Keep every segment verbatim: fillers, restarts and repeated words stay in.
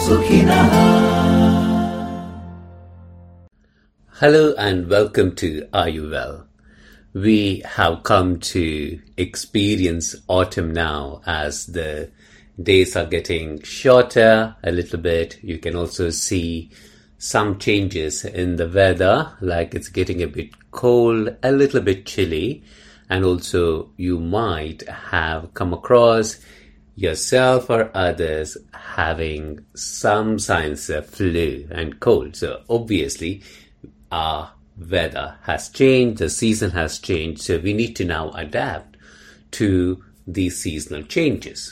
Sukhinah. Hello and welcome to Are You Well? We have come to experience autumn now as the days are getting shorter a little bit. You can also see some changes in the weather, like it's getting a bit cold, a little bit chilly, and also you might have come across yourself or others having some signs of flu and cold. So obviously our weather has changed, the season has changed, so we need to now adapt to these seasonal changes.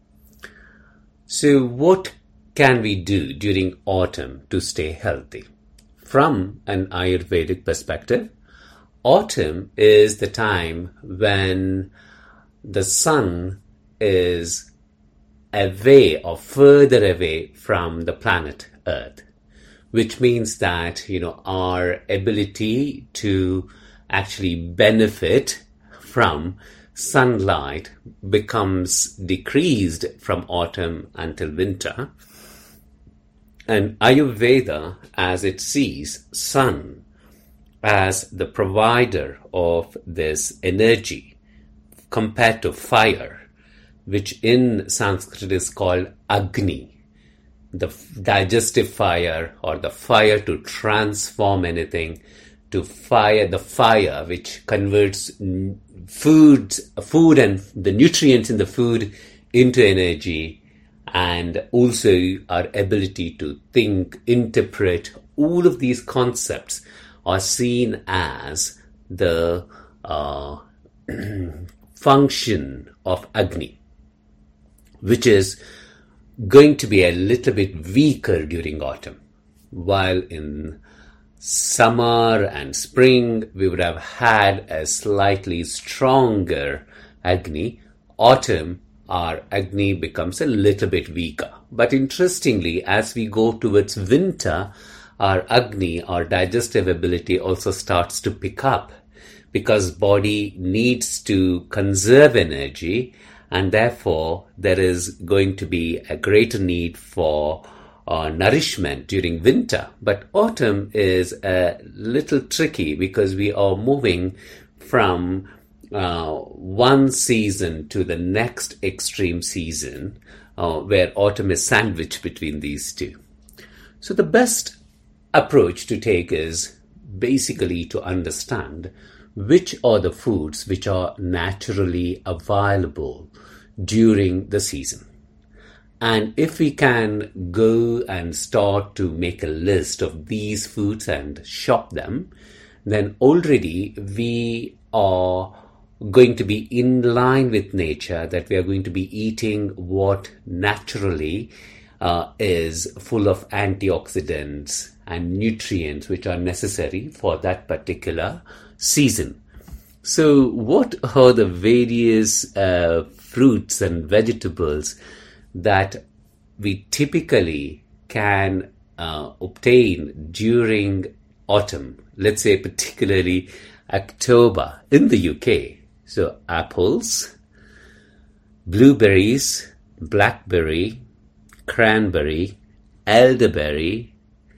So what can we do during autumn to stay healthy? From an Ayurvedic perspective, autumn is the time when the sun is away or further away from the planet Earth, which means that, you know, our ability to actually benefit from sunlight becomes decreased from autumn until winter. And Ayurveda, as it sees sun as the provider of this energy compared to fire, which in Sanskrit is called Agni, the digestive fire or the fire to transform anything, to fire the fire which converts food, food and the nutrients in the food into energy, and also our ability to think, interpret. All of these concepts are seen as the uh, function of Agni, which is going to be a little bit weaker during autumn. While in summer and spring we would have had a slightly stronger Agni, autumn our Agni becomes a little bit weaker. But interestingly, as we go towards winter, our Agni, our digestive ability also starts to pick up, because body needs to conserve energy, and therefore there is going to be a greater need for uh, nourishment during winter. But autumn is a little tricky because we are moving from uh, one season to the next extreme season, uh, where autumn is sandwiched between these two. So the best approach to take is basically to understand which are the foods which are naturally available during the season. And if we can go and start to make a list of these foods and shop them, then already we are going to be in line with nature, that we are going to be eating what naturally uh, is full of antioxidants and nutrients which are necessary for that particular season. So what are the various uh, fruits and vegetables that we typically can uh, obtain during autumn? Let's say particularly October in the U K. So apples, blueberries, blackberry, cranberry, elderberry,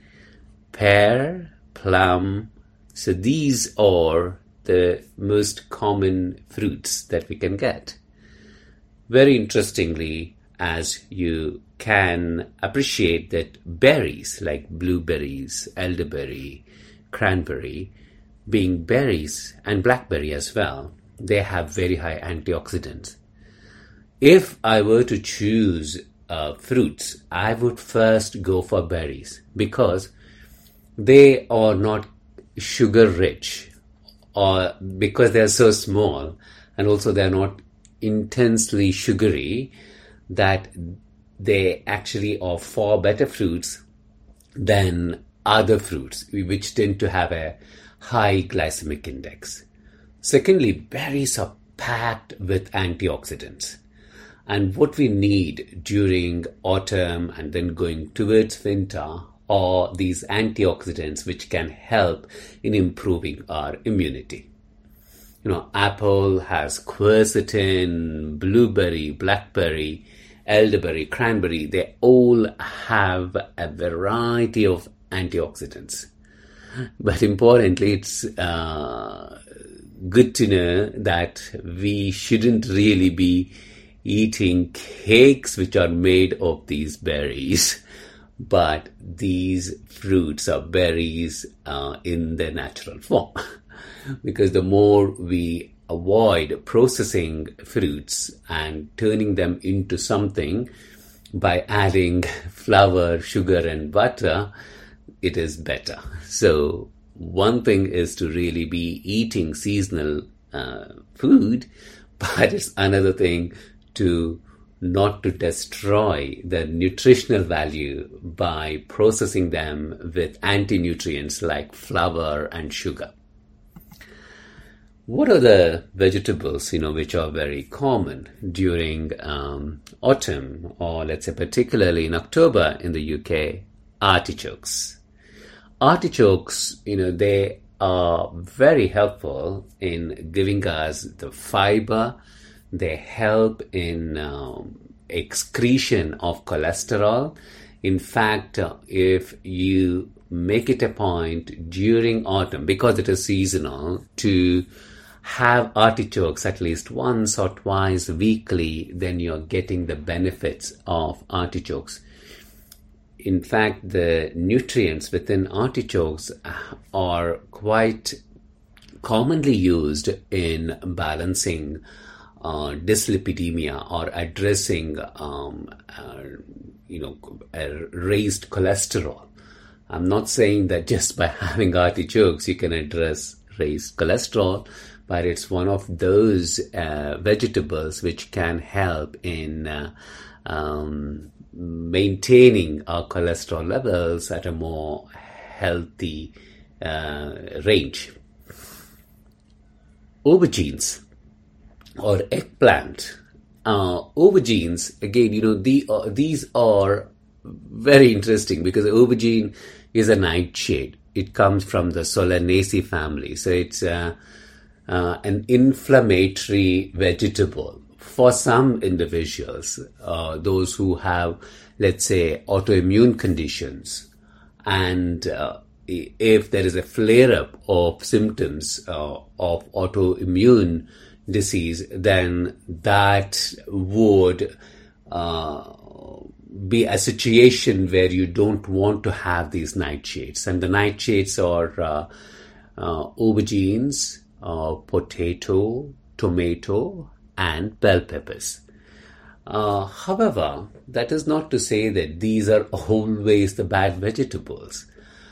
pear, plum. So these are the most common fruits that we can get. Very interestingly, as you can appreciate that berries like blueberries, elderberry, cranberry, being berries, and blackberry as well, they have very high antioxidants. If I were to choose uh, fruits, I would first go for berries, because they are not sugar rich, or because they are so small, and also they are not intensely sugary, that they actually are far better fruits than other fruits which tend to have a high glycemic index. Secondly, berries are packed with antioxidants, and what we need during autumn and then going towards winter are these antioxidants which can help in improving our immunity. You know, apple has quercetin, blueberry, blackberry, elderberry, cranberry, they all have a variety of antioxidants. But importantly, it's uh, good to know that we shouldn't really be eating cakes which are made of these berries, but these fruits or berries uh, in their natural form. Because the more we avoid processing fruits and turning them into something by adding flour, sugar, and butter, it is better. So one thing is to really be eating seasonal uh, food, but it's another thing to not to destroy the nutritional value by processing them with anti-nutrients like flour and sugar. What are the vegetables, you know, which are very common during um, autumn, or let's say particularly in October in the U K? Artichokes. Artichokes, you know, they are very helpful in giving us the fiber. They help in um, excretion of cholesterol. In fact, uh, if you make it a point during autumn, because it is seasonal, to have artichokes at least once or twice weekly, then you're getting the benefits of artichokes. In fact, the nutrients within artichokes are quite commonly used in balancing uh, dyslipidemia or addressing, um, uh, you know, raised cholesterol. I'm not saying that just by having artichokes you can address raised cholesterol, but it's one of those uh, vegetables which can help in uh, um, maintaining our cholesterol levels at a more healthy uh, range. Aubergines or eggplant. Uh, aubergines, again, you know, the, uh, these are very interesting because aubergine is a nightshade. It comes from the Solanaceae family. So it's uh, uh, an inflammatory vegetable. For some individuals, uh, those who have, let's say, autoimmune conditions, and uh, if there is a flare-up of symptoms uh, of autoimmune disease, then that would uh, be a situation where you don't want to have these nightshades. And the nightshades are uh, uh, aubergines, uh, potato, tomato, and bell peppers. Uh, however, that is not to say that these are always the bad vegetables.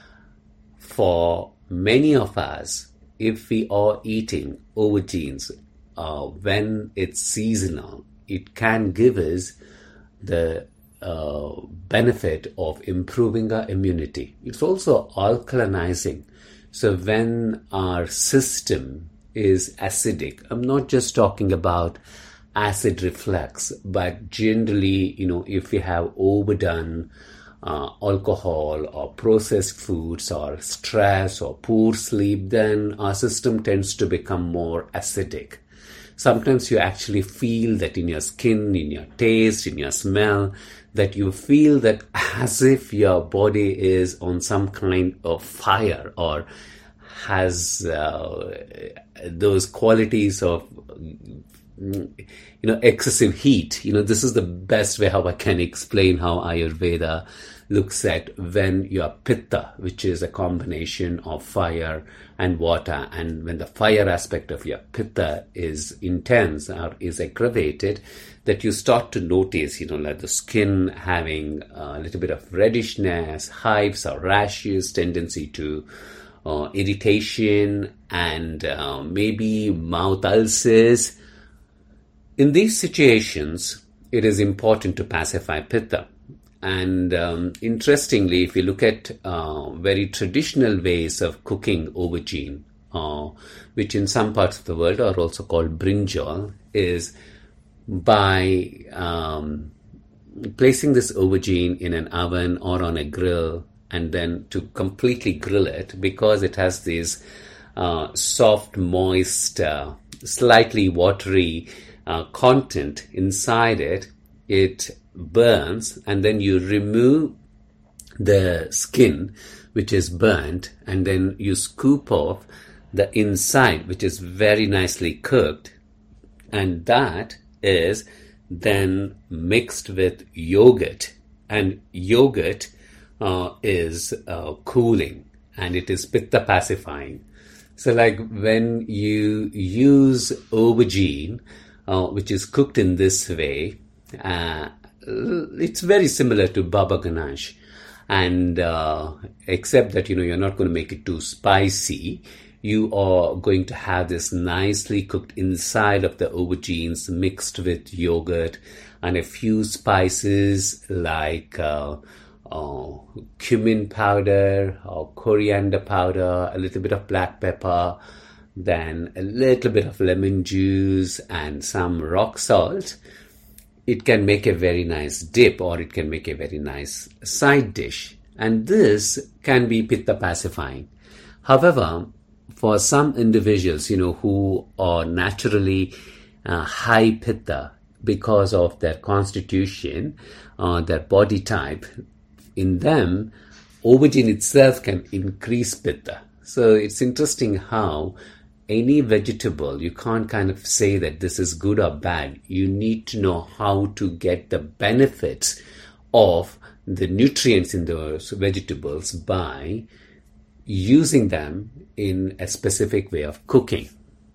For many of us, if we are eating aubergines uh, when it's seasonal, it can give us the uh, benefit of improving our immunity. It's also alkalinizing. So when our system is acidic, I'm not just talking about acid reflux, but generally, you know, if we have overdone uh, alcohol or processed foods or stress or poor sleep, then our system tends to become more acidic. Sometimes you actually feel that in your skin, in your taste, in your smell, that you feel that as if your body is on some kind of fire or has uh, those qualities of, you know, excessive heat. You know, this is the best way how I can explain how Ayurveda looks at when your pitta, which is a combination of fire and water, and when the fire aspect of your pitta is intense or is aggravated, that you start to notice, you know, like the skin having a little bit of reddishness, hives or rashes, tendency to uh, irritation, and uh, maybe mouth ulcers. In these situations, it is important to pacify pitta. And um, interestingly, if you look at uh, very traditional ways of cooking aubergine, uh, which in some parts of the world are also called brinjal, is by um, placing this aubergine in an oven or on a grill, and then to completely grill it, because it has this uh, soft, moist, uh, slightly watery uh, content inside it. It burns, and then you remove the skin, which is burnt, and then you scoop off the inside, which is very nicely cooked, and that is then mixed with yogurt, and yogurt uh, is uh, cooling, and it is pitta pacifying. So like when you use aubergine, uh, which is cooked in this way, uh, it's very similar to baba ganoush, and uh, except that, you know, you're not going to make it too spicy. You are going to have this nicely cooked inside of the aubergines mixed with yogurt and a few spices like uh, uh, cumin powder or coriander powder, a little bit of black pepper, then a little bit of lemon juice and some rock salt. It can make a very nice dip, or it can make a very nice side dish. And this can be pitta pacifying. However, for some individuals, you know, who are naturally uh, high pitta because of their constitution, uh, their body type, in them, aubergine itself can increase pitta. So it's interesting how any vegetable, you can't kind of say that this is good or bad. You need to know how to get the benefits of the nutrients in those vegetables by using them in a specific way of cooking.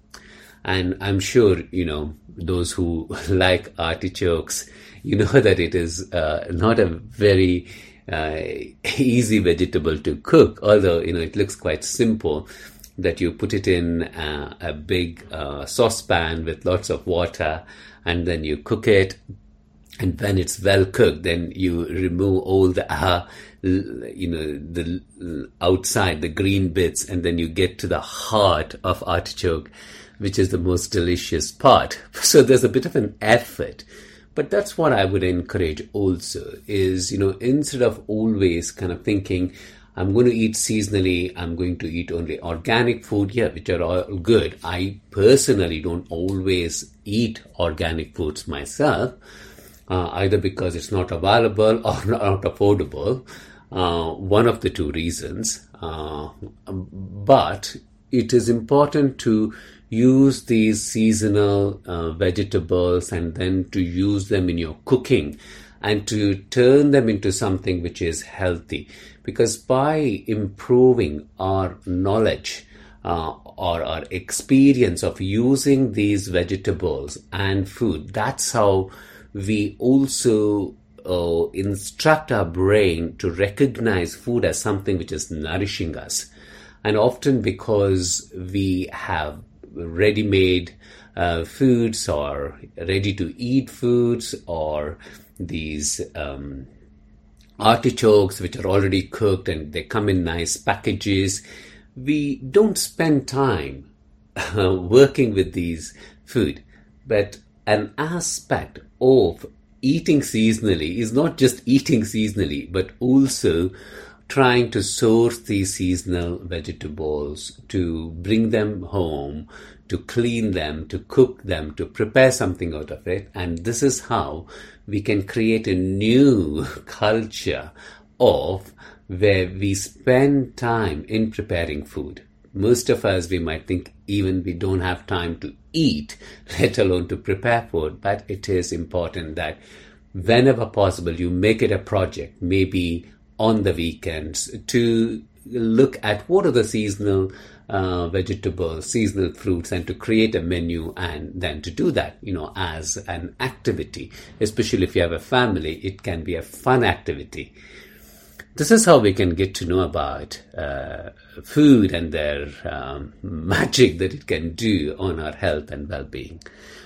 And I'm sure, you know, those who like artichokes, you know that it is uh, not a very uh, easy vegetable to cook, although, you know, it looks quite simple, that you put it in uh, a big uh, saucepan with lots of water, and then you cook it. And when it's well cooked, then you remove all the, uh, you know, the outside, the green bits, and then you get to the heart of artichoke, which is the most delicious part. So there's a bit of an effort. But that's what I would encourage also is, you know, instead of always kind of thinking, I'm going to eat seasonally, I'm going to eat only organic food, yeah, which are all good. I personally don't always eat organic foods myself. Uh, either because it's not available or not affordable, uh, one of the two reasons. Uh, but it is important to use these seasonal uh, vegetables and then to use them in your cooking and to turn them into something which is healthy. Because by improving our knowledge uh, or our experience of using these vegetables and food, that's how we also uh, instruct our brain to recognize food as something which is nourishing us. And often because we have ready-made uh, foods or ready-to-eat foods or these um, artichokes which are already cooked and they come in nice packages, we don't spend time uh, working with these food. But an aspect of eating seasonally is not just eating seasonally, but also trying to source these seasonal vegetables, to bring them home, to clean them, to cook them, to prepare something out of it. And this is how we can create a new culture of where we spend time in preparing food. Most of us, we might think even we don't have time to eat, let alone to prepare food. But it is important that whenever possible, you make it a project, maybe on the weekends, to look at what are the seasonal uh, vegetables, seasonal fruits, and to create a menu, and then to do that, you know, as an activity. Especially if you have a family, it can be a fun activity. This is how we can get to know about uh, food and their um, magic that it can do on our health and well-being.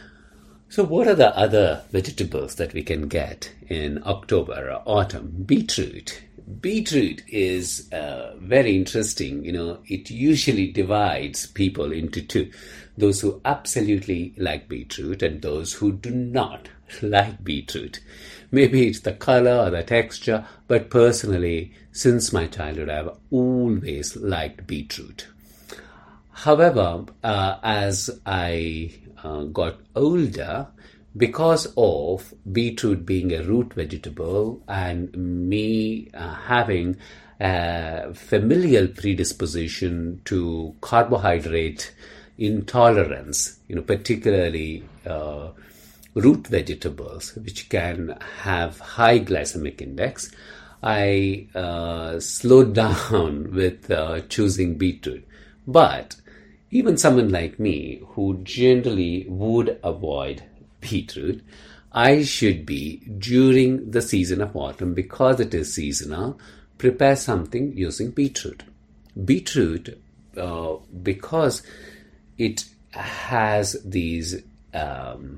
So what are the other vegetables that we can get in October or autumn? Beetroot. Beetroot is uh, very interesting. You know, it usually divides people into two. Those who absolutely like beetroot and those who do not like beetroot. Maybe it's the color or the texture, but personally, since my childhood, I've always liked beetroot. However, uh, as I uh, got older, because of beetroot being a root vegetable and me uh, having a familial predisposition to carbohydrate intolerance, you know, particularly uh, root vegetables, which can have high glycemic index, I uh, slowed down with uh, choosing beetroot. But even someone like me who generally would avoid beetroot, I should be, during the season of autumn, because it is seasonal, prepare something using beetroot. Beetroot, uh, because it has these um,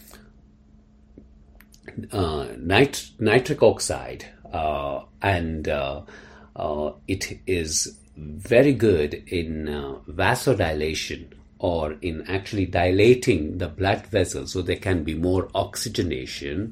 uh, nit- nitric oxide, uh, and uh, uh, it is very good in uh, vasodilation, or in actually dilating the blood vessels so there can be more oxygenation.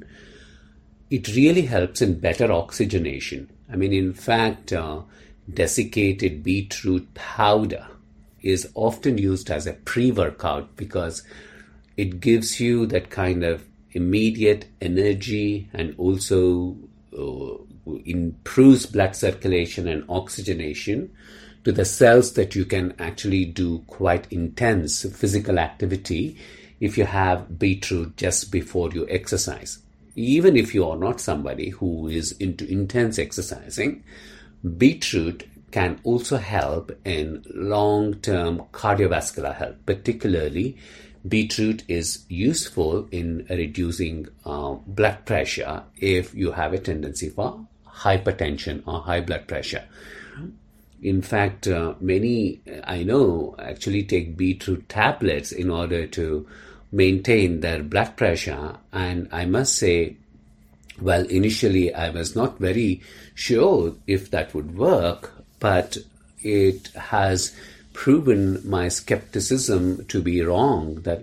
It really helps in better oxygenation. I mean, in fact, uh, desiccated beetroot powder is often used as a pre-workout because it gives you that kind of immediate energy and also uh, improves blood circulation and oxygenation to the cells that you can actually do quite intense physical activity if you have beetroot just before you exercise. Even if you are not somebody who is into intense exercising, beetroot can also help in long-term cardiovascular health. Particularly, beetroot is useful in reducing uh, blood pressure if you have a tendency for hypertension or high blood pressure. In fact, uh, many, I know, actually take beetroot tablets in order to maintain their blood pressure. And I must say, well, initially I was not very sure if that would work, but it has proven my skepticism to be wrong, that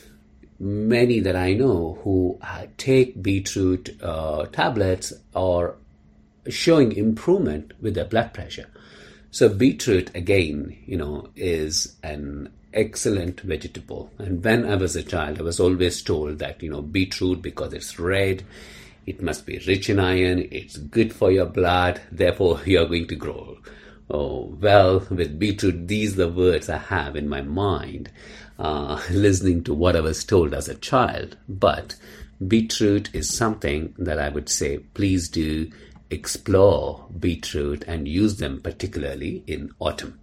many that I know who take beetroot uh, tablets are showing improvement with their blood pressure. So beetroot, again, you know, is an excellent vegetable. And when I was a child, I was always told that, you know, beetroot, because it's red, it must be rich in iron, it's good for your blood, therefore you're going to grow. Oh, well, with beetroot, these are the words I have in my mind, uh, listening to what I was told as a child. But beetroot is something that I would say, please do explore beetroot and use them particularly in autumn.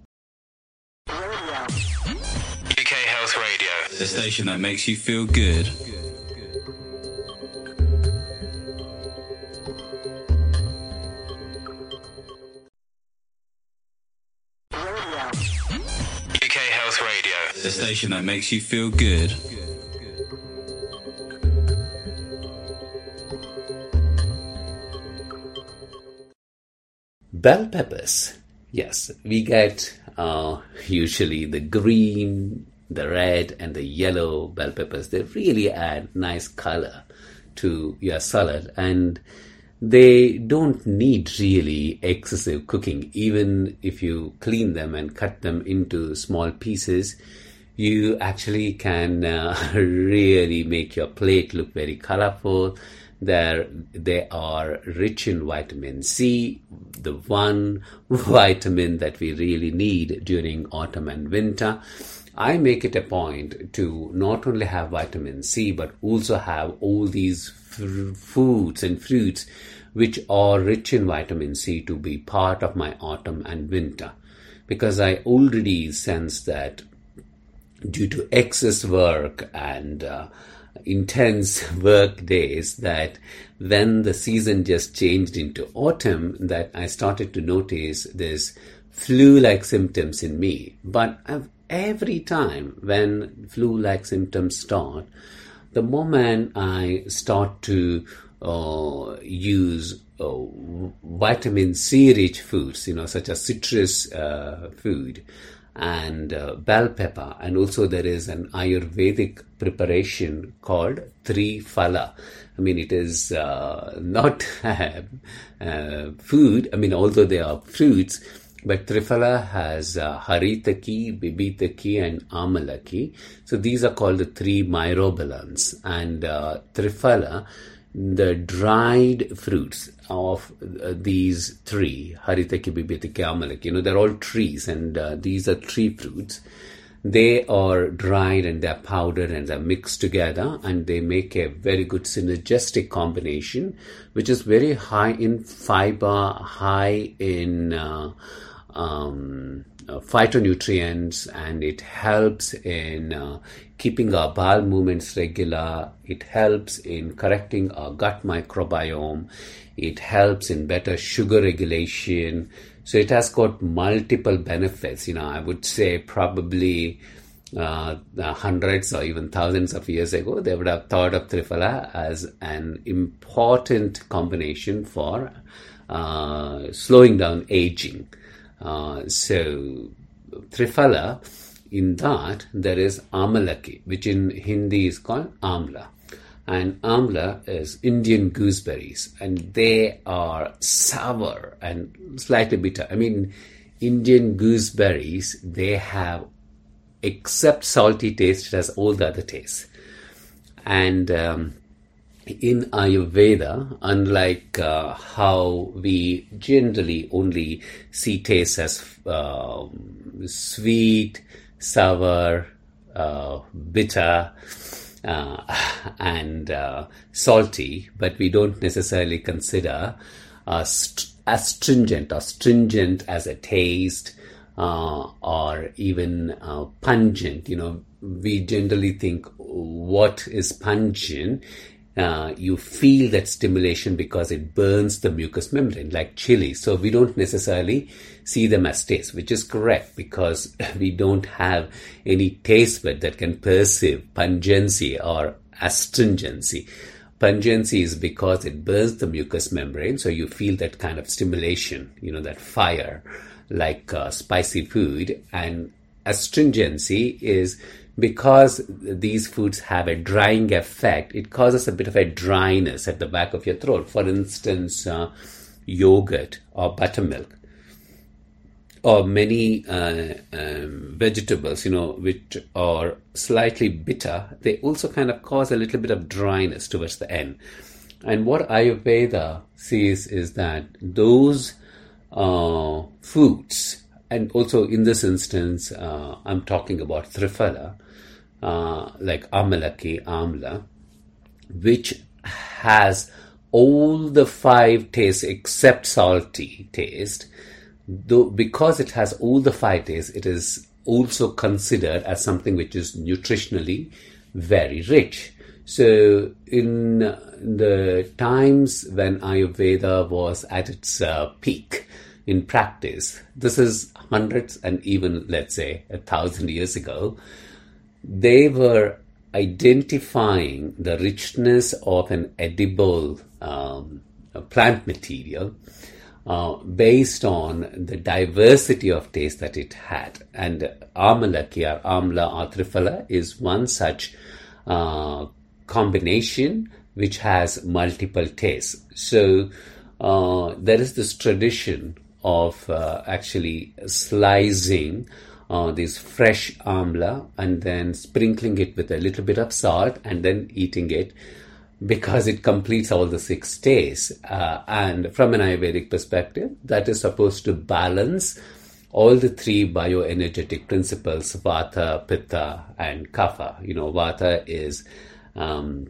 U K Health Radio, the station that makes you feel good. U K Health Radio, the station that makes you feel good. Bell peppers. Yes, we get uh, usually the green, the red, and the yellow bell peppers. They really add nice color to your salad, and they don't need really excessive cooking. Even if you clean them and cut them into small pieces, you actually can uh, really make your plate look very colorful. They're, they are rich in vitamin C, the one vitamin that we really need during autumn and winter. I make it a point to not only have vitamin C, but also have all these f- foods and fruits which are rich in vitamin C to be part of my autumn and winter. Because I already sense that due to excess work and uh, intense work days, that when the season just changed into autumn, that I started to notice this flu-like symptoms in me. But I've, every time when flu-like symptoms start, the moment I start to uh, use uh, vitamin C rich foods, you know, such as citrus uh, food, and uh, bell pepper, and also there is an Ayurvedic preparation called Triphala. I mean, it is uh, not uh, uh, food. I mean, although they are fruits, But Triphala has uh, Haritaki, Bibitaki, and Amalaki. So these are called the three myrobalans. And uh, Triphala, the dried fruits of uh, these three, Haritaki, Bibitaki, Amalaki, you know, they're all trees, and uh, these are tree fruits. They are dried and they're powdered and they're mixed together, and they make a very good synergistic combination, which is very high in fiber, high in uh, um, uh, phytonutrients, and it helps in uh, keeping our bowel movements regular. It helps in correcting our gut microbiome. It helps in better sugar regulation. So it has got multiple benefits. You know, I would say probably uh, hundreds or even thousands of years ago, they would have thought of Triphala as an important combination for uh, slowing down aging. Uh, so Triphala, in that there is Amalaki, which in Hindi is called Amla. And Amla is Indian gooseberries, and they are sour and slightly bitter. I mean, Indian gooseberries, they have, except salty taste, it has all the other tastes. And um, in Ayurveda, unlike uh, how we generally only see taste as uh, sweet, sour, uh, bitter, Uh, and uh, salty, but we don't necessarily consider uh, st- astringent or stringent as a taste, uh, or even uh, pungent. You know, we generally think, what is pungent? Uh, you feel that stimulation because it burns the mucous membrane, like chili. So we don't necessarily see them as taste, which is correct, because we don't have any taste bud that can perceive pungency or astringency. Pungency is because it burns the mucous membrane, so you feel that kind of stimulation, you know, that fire, like uh, spicy food. And astringency is because these foods have a drying effect. It causes a bit of a dryness at the back of your throat. For instance, uh, yogurt or buttermilk, or many uh, um, vegetables, you know, which are slightly bitter, they also kind of cause a little bit of dryness towards the end. And what Ayurveda sees is that those uh, foods, and also in this instance, uh, I'm talking about Triphala, uh, like Amalaki, Amla, which has all the five tastes except salty taste. Though, because it has all the five tastes, it is also considered as something which is nutritionally very rich. So in the times when Ayurveda was at its uh, peak in practice, this is hundreds and even, let's say, a thousand years ago, they were identifying the richness of an edible um, plant material Uh, based on the diversity of taste that it had. And Amalaki or Amla or Triphala is one such uh, combination which has multiple tastes. So uh, there is this tradition of uh, actually slicing uh, this fresh Amla and then sprinkling it with a little bit of salt and then eating it, because it completes all the six tastes. Uh, and from an Ayurvedic perspective, that is supposed to balance all the three bioenergetic principles, Vata, Pitta, and Kapha. You know, Vata is um,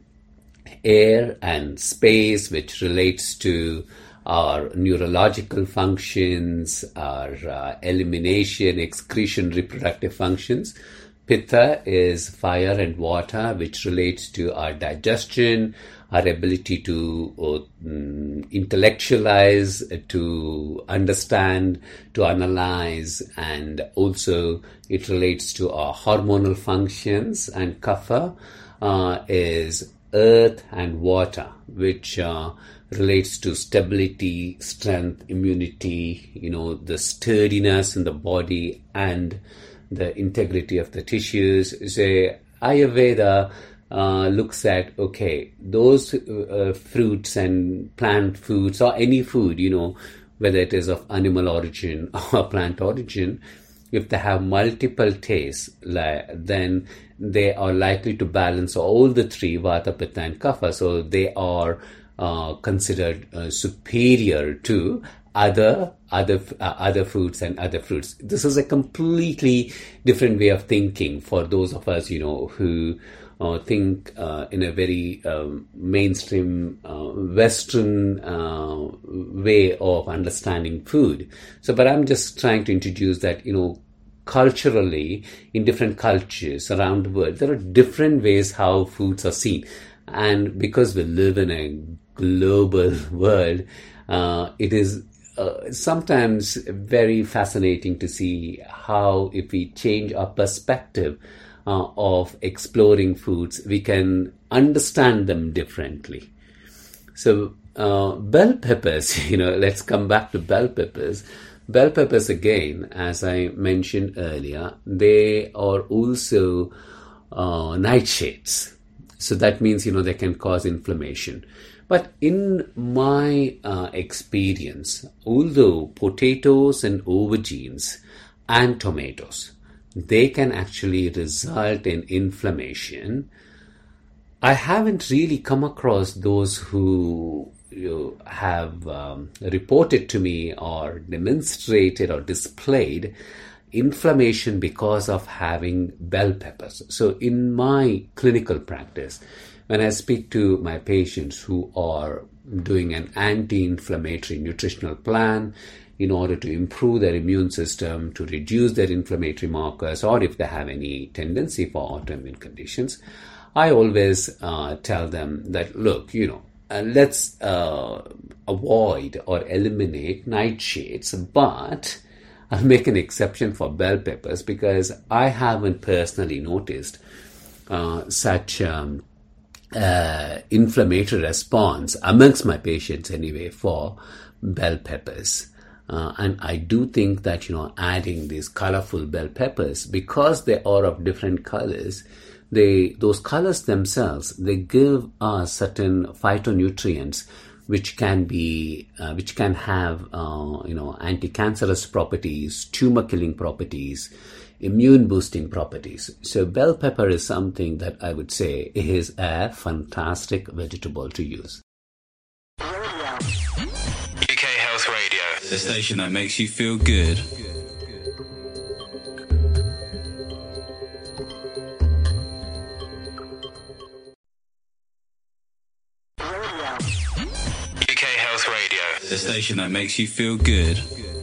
air and space, which relates to our neurological functions, our uh, elimination, excretion, reproductive functions. Pitta is fire and water, which relates to our digestion, our ability to uh, intellectualize, to understand, to analyze, and also it relates to our hormonal functions. And Kapha uh, is earth and water, which uh, relates to stability, strength, immunity, you know, the sturdiness in the body and the integrity of the tissues. Say Ayurveda uh, looks at, okay, those uh, fruits and plant foods or any food, you know, whether it is of animal origin or plant origin, if they have multiple tastes, then they are likely to balance all the three, Vata, Pitta and Kapha. So they are uh, considered uh, superior to other other uh, other fruits and other fruits. This is a completely different way of thinking for those of us, you know, who uh, think uh, in a very um, mainstream uh, Western uh, way of understanding food. So, but I'm just trying to introduce that, you know, culturally, in different cultures around the world, there are different ways how foods are seen. And because we live in a global world, uh, it is uh, sometimes very fascinating to see how, if we change our perspective uh, of exploring foods, we can understand them differently. So, uh, bell peppers, you know, let's come back to bell peppers. Bell peppers, again, as I mentioned earlier, they are also uh, nightshades. So that means, you know, they can cause inflammation. But in my uh, experience, although potatoes and aubergines and tomatoes, they can actually result in inflammation, I haven't really come across those who you have um, reported to me or demonstrated or displayed inflammation because of having bell peppers. So in my clinical practice, when I speak to my patients who are doing an anti-inflammatory nutritional plan in order to improve their immune system, to reduce their inflammatory markers, or if they have any tendency for autoimmune conditions, I always uh, tell them that, look, you know, uh, let's uh, avoid or eliminate nightshades, but I'll make an exception for bell peppers because I haven't personally noticed uh, such um, uh, inflammatory response amongst my patients anyway for bell peppers. Uh, and I do think that, you know, adding these colorful bell peppers, because they are of different colors, they those colors themselves, they give us certain phytonutrients which can be, uh, which can have, uh, you know, anti-cancerous properties, tumor-killing properties, immune-boosting properties. So bell pepper is something that I would say is a fantastic vegetable to use. U K Health Radio, the station that makes you feel good. U K Health Radio, the station that makes you feel good.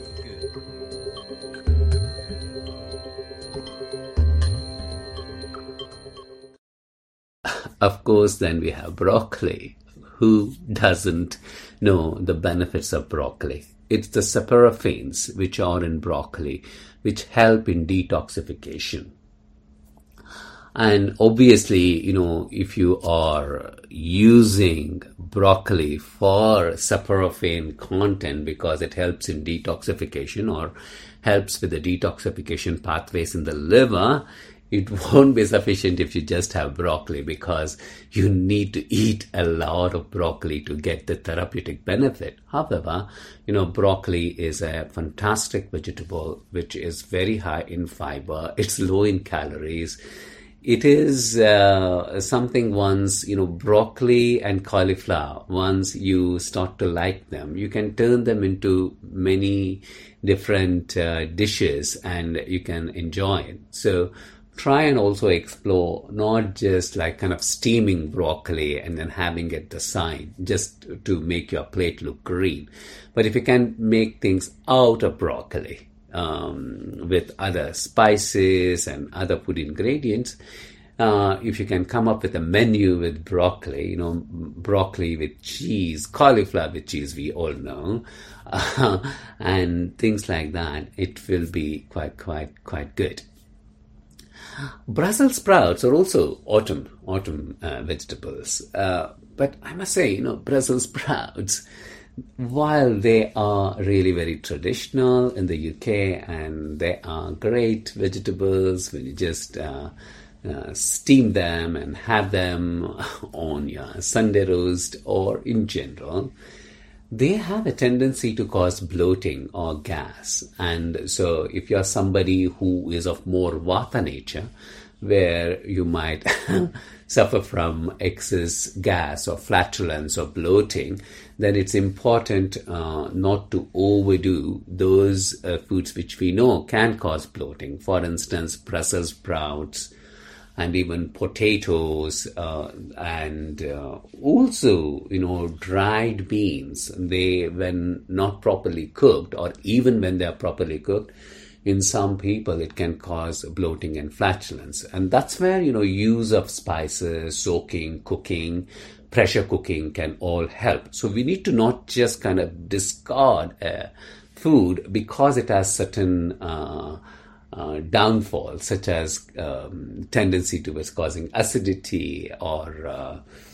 Of course, then we have broccoli. Who doesn't know the benefits of broccoli? It's the saprophyns which are in broccoli, which help in detoxification. And obviously, you know, if you are using broccoli for saprophyne content because it helps in detoxification or helps with the detoxification pathways in the liver, it won't be sufficient if you just have broccoli, because you need to eat a lot of broccoli to get the therapeutic benefit. However, you know, broccoli is a fantastic vegetable which is very high in fiber. It's low in calories. It is uh, something once, you know, broccoli and cauliflower, once you start to like them, you can turn them into many different uh, dishes and you can enjoy it. So try and also explore not just like kind of steaming broccoli and then having it the side just to make your plate look green. But if you can make things out of broccoli, Um, with other spices and other food ingredients, uh, if you can come up with a menu with broccoli, you know, broccoli with cheese, cauliflower with cheese, we all know, uh, and things like that, it will be quite, quite, quite good. Brussels sprouts are also autumn, autumn uh, vegetables, uh, but I must say, you know, Brussels sprouts, while they are really very traditional in the U K and they are great vegetables when you just uh, uh, steam them and have them on your Sunday roast or in general, they have a tendency to cause bloating or gas. And so if you're somebody who is of more vata nature, where you might suffer from excess gas or flatulence or bloating, then it's important uh, not to overdo those uh, foods which we know can cause bloating. For instance, Brussels sprouts, and even potatoes, uh, and uh, also, you know, dried beans. They, when not properly cooked, or even when they are properly cooked, in some people it can cause bloating and flatulence. And that's where, you know, use of spices, soaking, cooking, pressure cooking can all help. So we need to not just kind of discard uh, food because it has certain uh, Uh, downfall, such as um, tendency towards causing acidity or uh,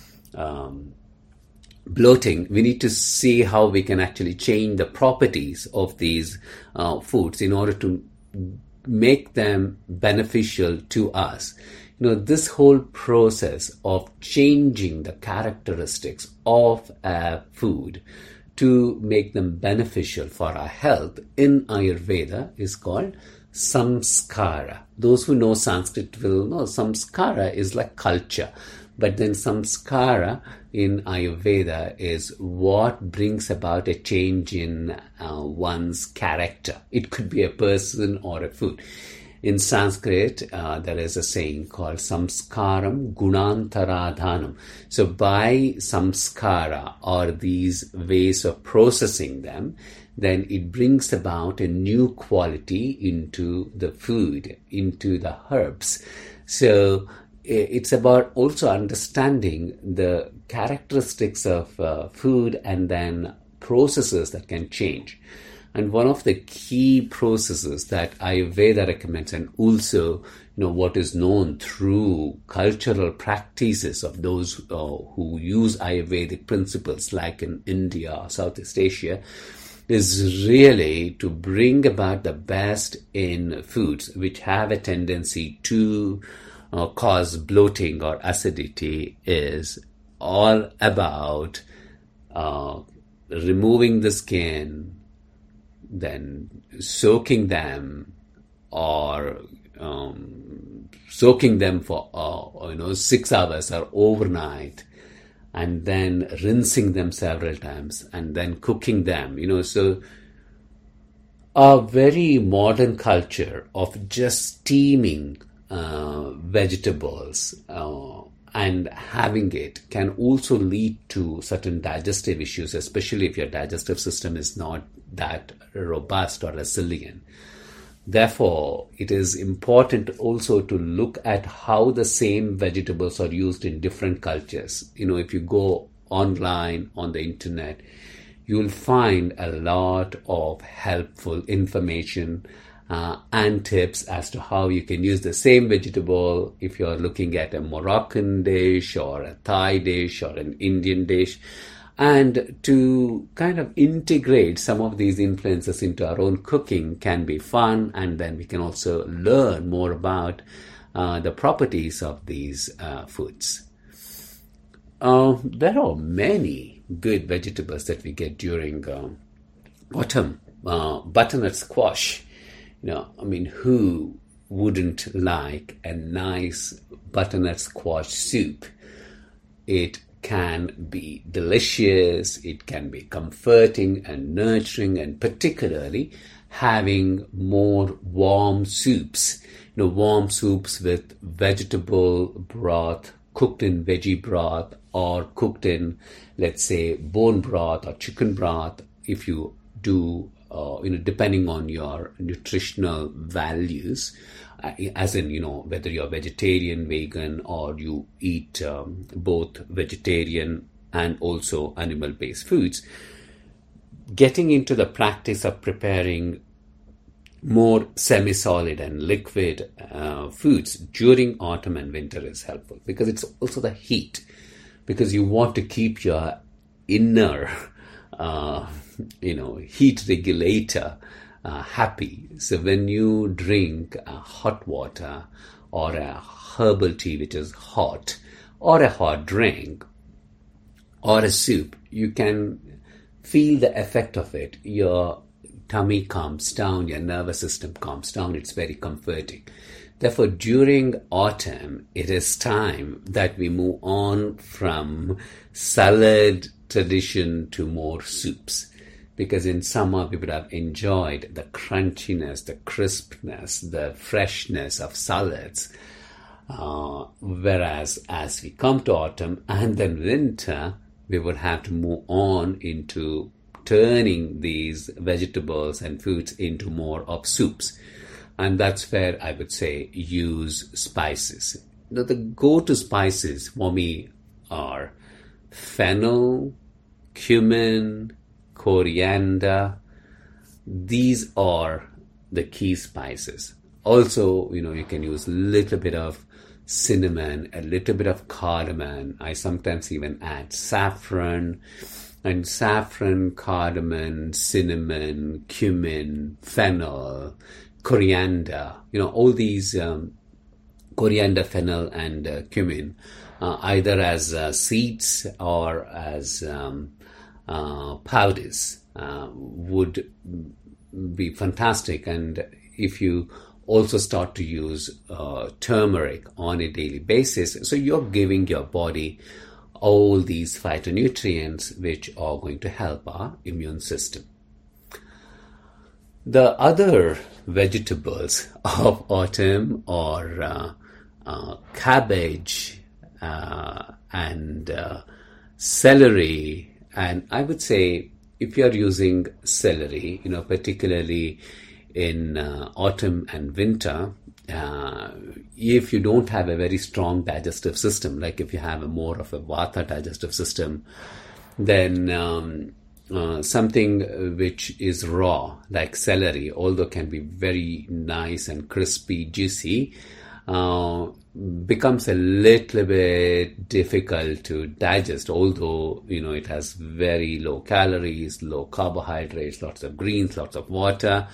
um, bloating. We need to see how we can actually change the properties of these uh, foods in order to make them beneficial to us. You know, this whole process of changing the characteristics of a food to make them beneficial for our health in Ayurveda is called samskara. Those who know Sanskrit will know samskara is like culture. But then samskara in Ayurveda is what brings about a change in uh, one's character. It could be a person or a food. In Sanskrit, uh, there is a saying called samskaram gunantaradhanam. So by samskara, or these ways of processing them, then it brings about a new quality into the food, into the herbs. So it's about also understanding the characteristics of uh, food and then processes that can change. And one of the key processes that Ayurveda recommends, and also, you know, what is known through cultural practices of those uh, who use Ayurvedic principles, like in India or Southeast Asia, is really to bring about the best in foods which have a tendency to uh, cause bloating or acidity. Is all about uh, removing the skin, then soaking them, or um, soaking them for uh, you know six hours or overnight, and then rinsing them several times, and then cooking them. You know, so a very modern culture of just steaming uh, vegetables uh, and having it can also lead to certain digestive issues, especially if your digestive system is not that robust or resilient. Therefore, it is important also to look at how the same vegetables are used in different cultures. You know, if you go online on the internet, you will find a lot of helpful information uh, and tips as to how you can use the same vegetable if you're looking at a Moroccan dish or a Thai dish or an Indian dish. And to kind of integrate some of these influences into our own cooking can be fun, and then we can also learn more about uh, the properties of these uh, foods. Uh, there are many good vegetables that we get during uh, autumn. Uh, butternut squash. You know, I mean, who wouldn't like a nice butternut squash soup? It can be delicious, it can be comforting and nurturing, and particularly having more warm soups. You know, warm soups with vegetable broth, cooked in veggie broth, or cooked in, let's say, bone broth or chicken broth, if you do, uh, you know, depending on your nutritional values. Uh, as in, you know, whether you're vegetarian, vegan, or you eat um, both vegetarian and also animal-based foods, getting into the practice of preparing more semi-solid and liquid uh, foods during autumn and winter is helpful, because it's also the heat, because you want to keep your inner, uh, you know, heat regulator Uh, happy. So when you drink uh, hot water or a herbal tea which is hot, or a hot drink or a soup, you can feel the effect of it. Your tummy calms down, your nervous system calms down. It's very comforting. Therefore, during autumn, it is time that we move on from salad tradition to more soups. Because in summer, we would have enjoyed the crunchiness, the crispness, the freshness of salads. Uh, whereas as we come to autumn and then winter, we would have to move on into turning these vegetables and foods into more of soups. And that's where I would say use spices. Now, the go-to spices for me are fennel, cumin, coriander. These are the key spices. Also, you know, you can use a little bit of cinnamon, a little bit of cardamom. I sometimes even add saffron. And saffron, cardamom, cinnamon, cumin, fennel, coriander, you know, all these um, coriander, fennel, and uh, cumin, uh, either as uh, seeds or as um, uh, powders, uh, would be fantastic. And if you also start to use uh, turmeric on a daily basis, so you're giving your body all these phytonutrients which are going to help our immune system. The other vegetables of autumn are uh, uh, cabbage uh, and uh, celery. And I would say if you're using celery, you know, particularly in uh, autumn and winter, uh, if you don't have a very strong digestive system, like if you have a more of a vata digestive system, then um, uh, something which is raw, like celery, although can be very nice and crispy, juicy, uh, becomes a little bit difficult to digest, although, you know, it has very low calories, low carbohydrates, lots of greens, lots of water.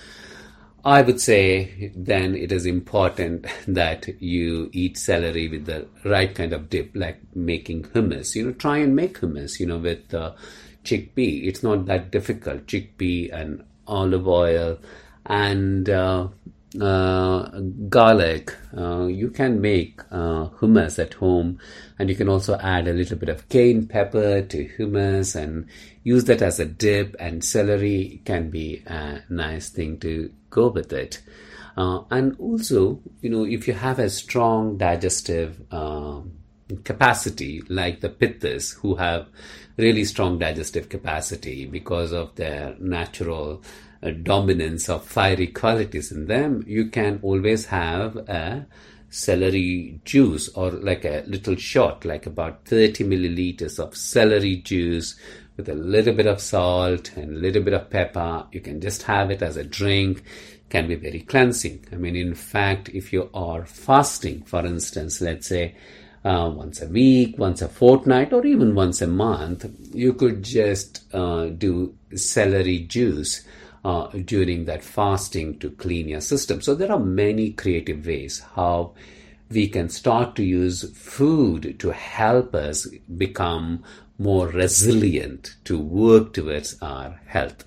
I would say then it is important that you eat celery with the right kind of dip, like making hummus. You know, try and make hummus, you know, with uh, chickpea. It's not that difficult. Chickpea and olive oil and uh, uh, garlic. Uh, you can make uh, hummus at home, and you can also add a little bit of cayenne pepper to hummus and use that as a dip, and celery can be a nice thing to go with it. Uh, and also, you know, if you have a strong digestive um, capacity, like the pittas, who have really strong digestive capacity because of their natural uh, dominance of fiery qualities in them, you can always have a celery juice, or like a little shot, like about thirty milliliters of celery juice with a little bit of salt and a little bit of pepper. You can just have it as a drink. Can be very cleansing. I mean, in fact, if you are fasting, for instance, let's say uh, once a week, once a fortnight, or even once a month, you could just uh, do celery juice uh, during that fasting to clean your system. So there are many creative ways how we can start to use food to help us become more resilient, to work towards our health.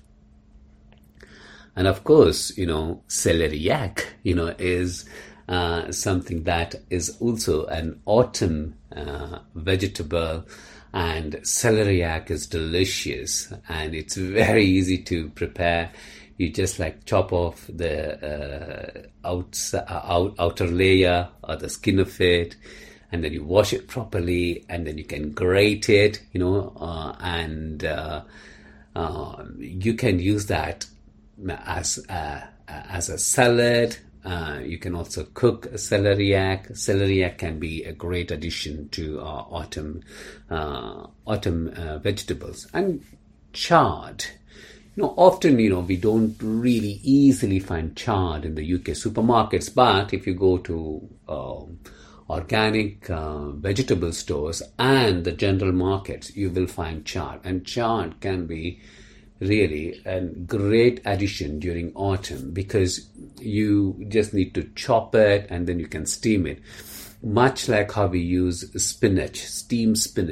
And of course, you know, celeriac, you know, is uh, something that is also an autumn uh, vegetable, and celeriac is delicious and it's very easy to prepare. You just like chop off the uh, outs- uh, out, outer layer or the skin of it, and then you wash it properly, and then you can grate it, you know, uh, and uh, uh, you can use that as a, as a salad. Uh, you can also cook celeriac. Celeriac can be a great addition to our autumn uh, autumn uh, vegetables. And chard. You know, often, you know, we don't really easily find chard in the U K supermarkets, but if you go to um, organic uh, vegetable stores and the general markets, you will find chard. And chard can be really a great addition during autumn, because you just need to chop it and then you can steam it. Much like how we use spinach, steamed spinach,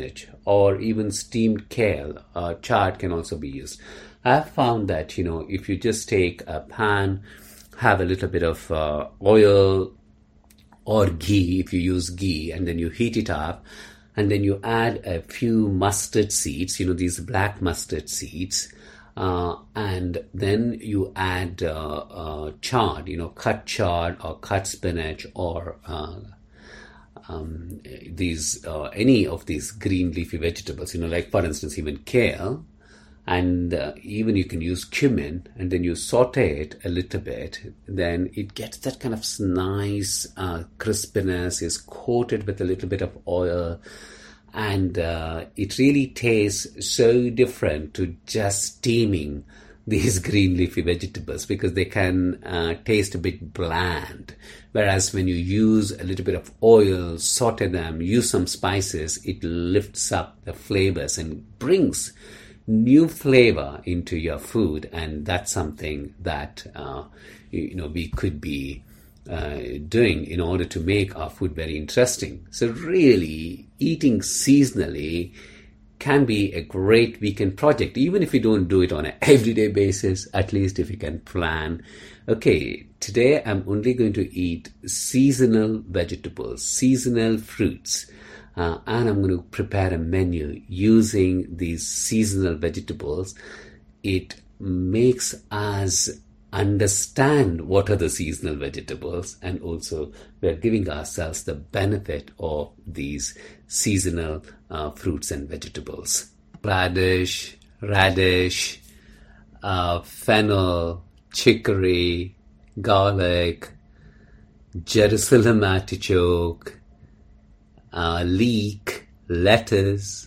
or even steamed kale. Uh, chard can also be used. I've found that, you know, if you just take a pan, have a little bit of uh, oil or ghee, if you use ghee, and then you heat it up, and then you add a few mustard seeds, you know, these black mustard seeds, uh, and then you add uh, uh, chard, you know, cut chard or cut spinach or uh, um, these uh, any of these green leafy vegetables, you know, like for instance even kale, and uh, even you can use cumin, and then you saute it a little bit, then it gets that kind of nice uh, crispiness, is coated with a little bit of oil, and uh, it really tastes so different to just steaming these green leafy vegetables, because they can uh, taste a bit bland. Whereas when you use a little bit of oil, saute them, use some spices, it lifts up the flavors and brings new flavor into your food, and that's something that uh, you know we could be uh, doing in order to make our food very interesting. So really, eating seasonally can be a great weekend project, even if you don't do it on an everyday basis. At least if you can plan, okay, today I'm only going to eat seasonal vegetables, seasonal fruits. Uh, and I'm going to prepare a menu using these seasonal vegetables. It makes us understand what are the seasonal vegetables, and also we're giving ourselves the benefit of these seasonal uh, fruits and vegetables. Radish, radish, uh, fennel, chicory, garlic, Jerusalem artichoke, Uh, leek, lettuce,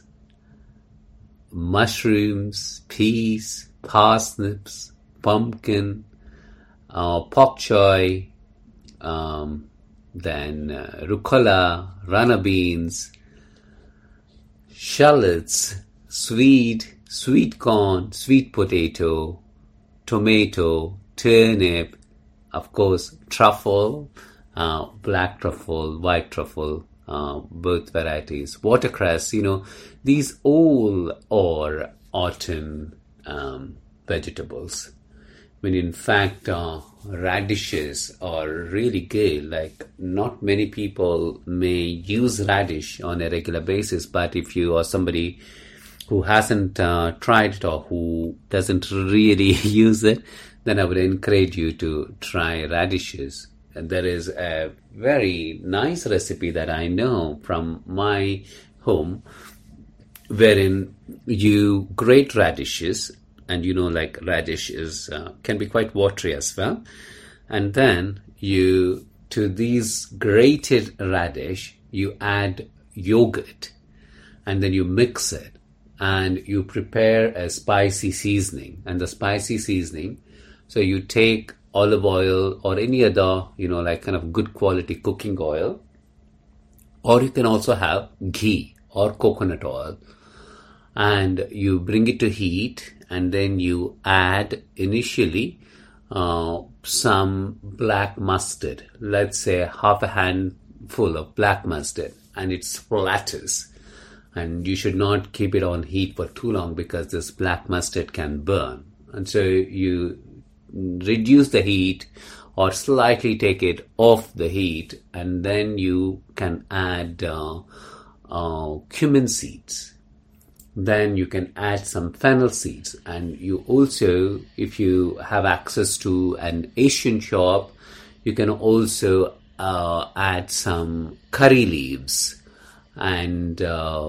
mushrooms, peas, parsnips, pumpkin, uh, pak choi, um, then uh, rucola, runner beans, shallots, sweet, sweet corn, sweet potato, tomato, turnip, of course, truffle, uh, black truffle, white truffle, Uh, both varieties, watercress, you know, these all are autumn um, vegetables. When in fact uh, radishes are really good. Like, not many people may use radish on a regular basis, but if you are somebody who hasn't uh, tried it or who doesn't really use it, then I would encourage you to try radishes. And there is a very nice recipe that I know from my home, wherein you grate radishes, and you know, like radish is uh, can be quite watery as well. And then you, to these grated radish, you add yogurt, and then you mix it, and you prepare a spicy seasoning. And the spicy seasoning, so you take olive oil or any other, you know, like kind of good quality cooking oil, or you can also have ghee or coconut oil, and you bring it to heat, and then you add initially uh, some black mustard, let's say half a handful of black mustard, and it splatters. And you should not keep it on heat for too long, because this black mustard can burn. And so you reduce the heat or slightly take it off the heat, and then you can add uh, uh, cumin seeds. Then you can add some fennel seeds, and you also, if you have access to an Asian shop, you can also uh, add some curry leaves. And uh,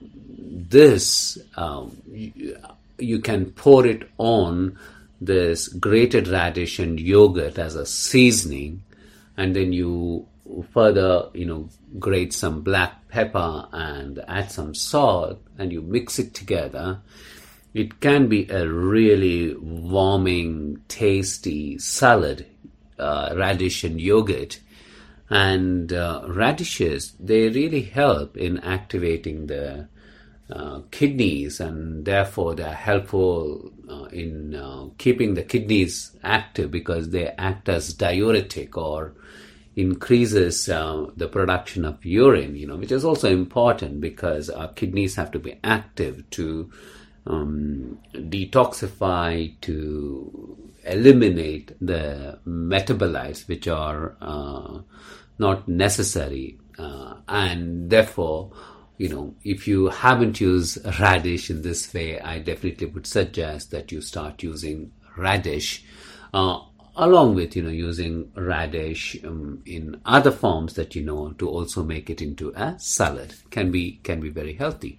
this um, you, you can pour it on this grated radish and yogurt as a seasoning, and then you further, you know, grate some black pepper and add some salt, and you mix it together. It can be a really warming, tasty salad, uh, radish and yogurt. And uh, radishes, they really help in activating the Uh, kidneys, and therefore they are helpful uh, in uh, keeping the kidneys active, because they act as diuretic, or increases uh, the production of urine, you know, which is also important because our kidneys have to be active to um, detoxify, to eliminate the metabolites which are uh, not necessary. Uh, and therefore, you know, if you haven't used radish in this way, I definitely would suggest that you start using radish, uh, along with, you know, using radish um, in other forms that you know, to also make it into a salad. Can be can be very healthy.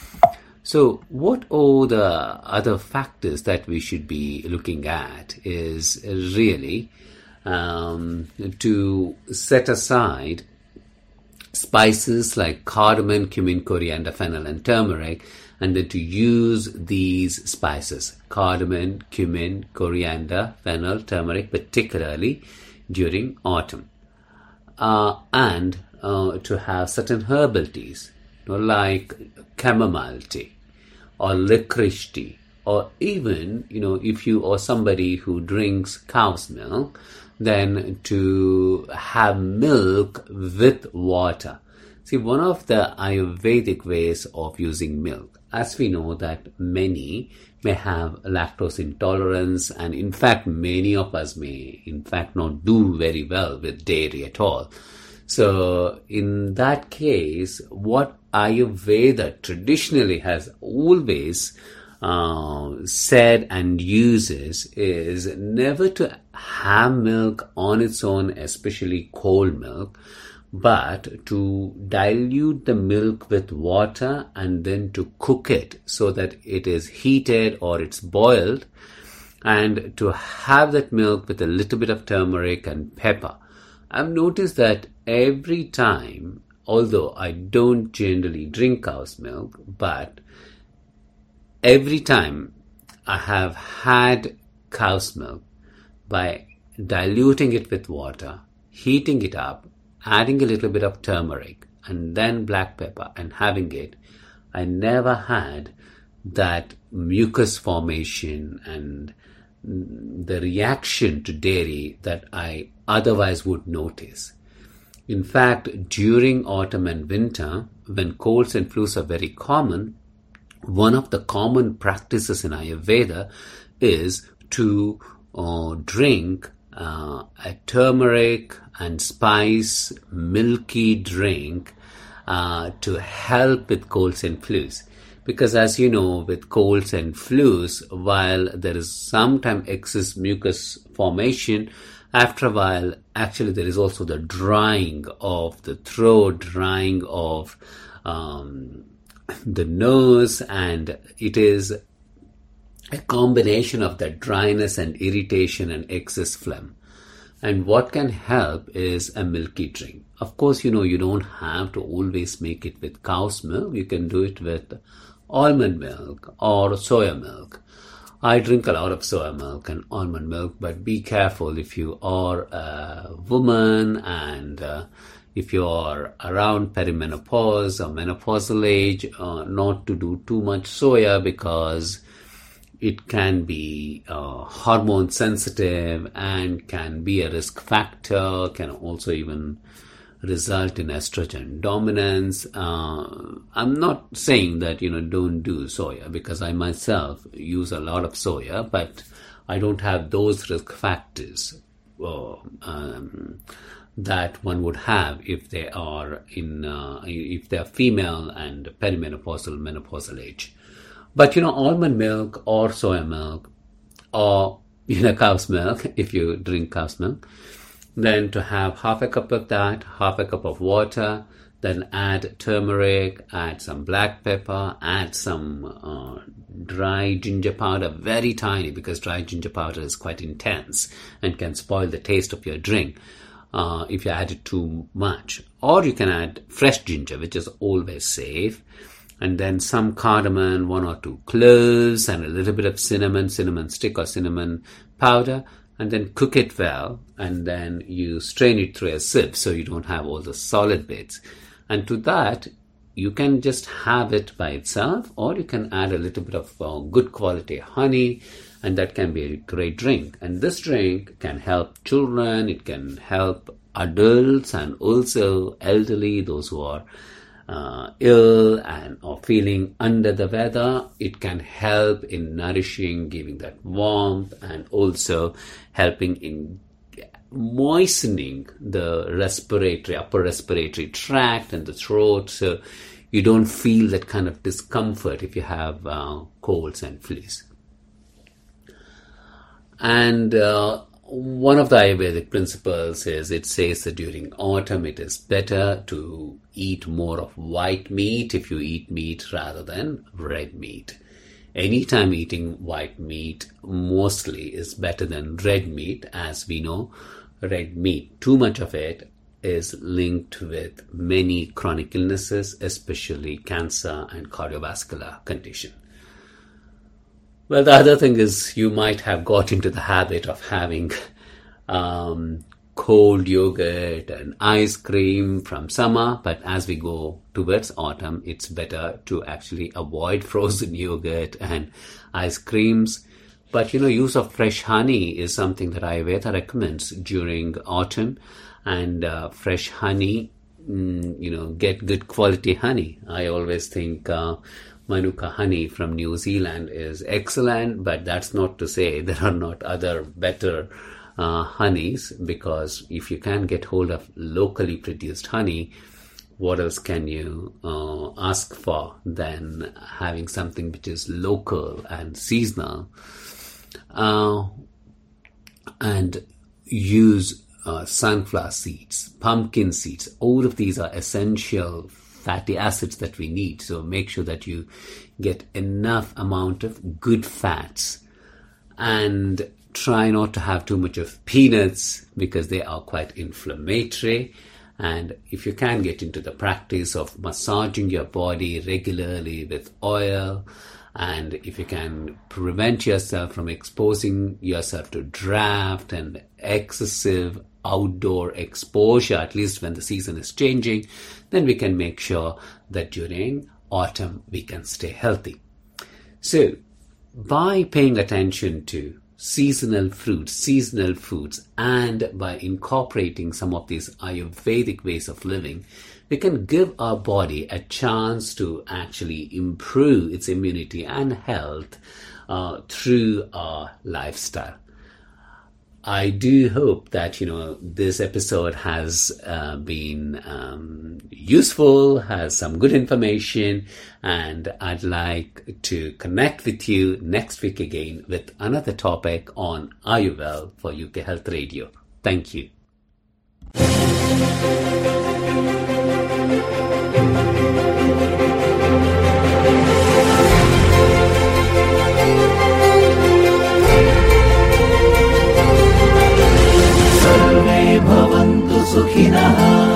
So what are the other factors that we should be looking at is really um, to set aside spices like cardamom, cumin, coriander, fennel, and turmeric, and then to use these spices, cardamom, cumin, coriander, fennel, turmeric, particularly during autumn. Uh, and uh, to have certain herbal teas, you know, like chamomile tea or licorice tea, or even, you know, if you are somebody who drinks cow's milk, then to have milk with water. See, one of the Ayurvedic ways of using milk, as we know that many may have lactose intolerance, and in fact, many of us may in fact not do very well with dairy at all. So in that case, what Ayurveda traditionally has always Uh, said and uses is never to have milk on its own, especially cold milk, but to dilute the milk with water and then to cook it so that it is heated or it's boiled, and to have that milk with a little bit of turmeric and pepper. I've noticed that every time, although I don't generally drink cow's milk, but every time I have had cow's milk, by diluting it with water, heating it up, adding a little bit of turmeric and then black pepper and having it, I never had that mucus formation and the reaction to dairy that I otherwise would notice. In fact, during autumn and winter, when colds and flus are very common, one of the common practices in Ayurveda is to uh, drink uh, a turmeric and spice milky drink uh, to help with colds and flus. Because as you know, with colds and flus, while there is sometimes excess mucus formation, after a while, actually there is also the drying of the throat, drying of um, the nose, and it is a combination of that dryness and irritation and excess phlegm. And what can help is a milky drink. Of course, you know, you don't have to always make it with cow's milk. You can do it with almond milk or soya milk. I drink a lot of soya milk and almond milk, but be careful if you are a woman and uh, if you are around perimenopause or menopausal age, uh, not to do too much soya because it can be uh, hormone sensitive and can be a risk factor, can also even result in estrogen dominance. Uh, I'm not saying that, you know, don't do soya, because I myself use a lot of soya, but I don't have those risk factors uh, um, that one would have if they are in uh, if they are female and perimenopausal, menopausal age. But you know, almond milk or soya milk or you know cow's milk, if you drink cow's milk, then to have half a cup of that, half a cup of water, then add turmeric, add some black pepper, add some uh, dry ginger powder, very tiny, because dry ginger powder is quite intense and can spoil the taste of your drink uh, if you add it too much. Or you can add fresh ginger, which is always safe, and then some cardamom, one or two cloves, and a little bit of cinnamon, cinnamon stick or cinnamon powder, and then cook it well, and then you strain it through a sieve so you don't have all the solid bits. And to that, you can just have it by itself, or you can add a little bit of uh, good quality honey, and that can be a great drink. And this drink can help children, it can help adults and also elderly, those who are uh, ill and are feeling under the weather. It can help in nourishing, giving that warmth, and also helping in moistening the respiratory, upper respiratory tract and the throat, so you don't feel that kind of discomfort if you have uh, colds and flus. And uh, one of the Ayurvedic principles is, it says that during autumn it is better to eat more of white meat if you eat meat rather than red meat. Anytime eating white meat mostly is better than red meat, as we know red meat, too much of it is linked with many chronic illnesses, especially cancer and cardiovascular condition. Well, the other thing is, you might have got into the habit of having um, cold yogurt and ice cream from summer, but as we go towards autumn, it's better to actually avoid frozen yogurt and ice creams. But, you know, use of fresh honey is something that Ayurveda recommends during autumn. And uh, fresh honey, mm, you know, get good quality honey. I always think uh, Manuka honey from New Zealand is excellent, but that's not to say there are not other better uh, honeys, because if you can get hold of locally produced honey, what else can you uh, ask for than having something which is local and seasonal? Uh, and use uh, sunflower seeds, pumpkin seeds. All of these are essential fatty acids that we need. So make sure that you get enough amount of good fats, and try not to have too much of peanuts because they are quite inflammatory. And if you can get into the practice of massaging your body regularly with oil, and if you can prevent yourself from exposing yourself to draft and excessive outdoor exposure, at least when the season is changing, then we can make sure that during autumn we can stay healthy. So, by paying attention to seasonal fruits, seasonal foods, and by incorporating some of these Ayurvedic ways of living, we can give our body a chance to actually improve its immunity and health uh, through our lifestyle. I do hope that, you know, this episode has uh, been um, useful, has some good information, and I'd like to connect with you next week again with another topic on Ayurveda for U K Health Radio. Thank you. Bhavantu Sukhinah.